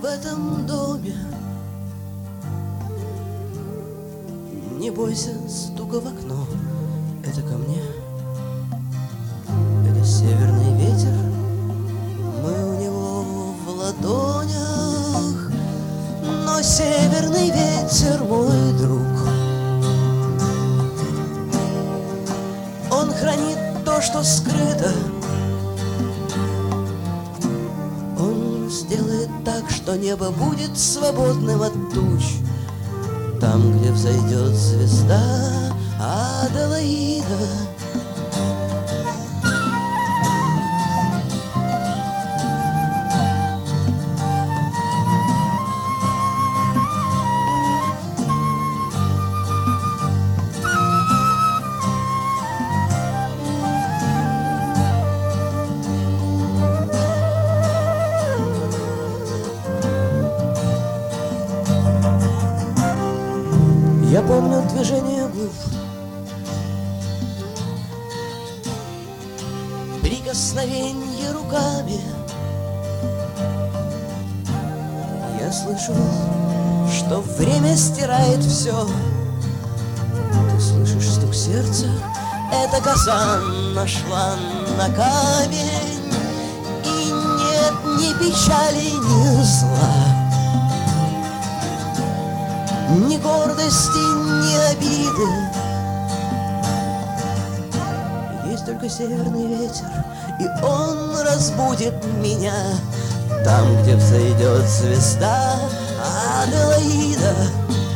этом доме. Не бойся стука в окно, это ко мне. Это северный ветер, мы у него в ладонях. Но северный ветер мой друг, он хранит то, что скрыто. Он сделает так, что небо будет свободным от туч. Там, где взойдет звезда Аделаида. Я помню движение губ, прикосновенье руками. Я слышу, что время стирает все. Ты слышишь стук сердца? Это коса нашла на камень. И нет ни печали, ни зла, ни гордости, ни обиды. Есть только северный ветер, и он разбудит меня там, где взойдет звезда Аделаида.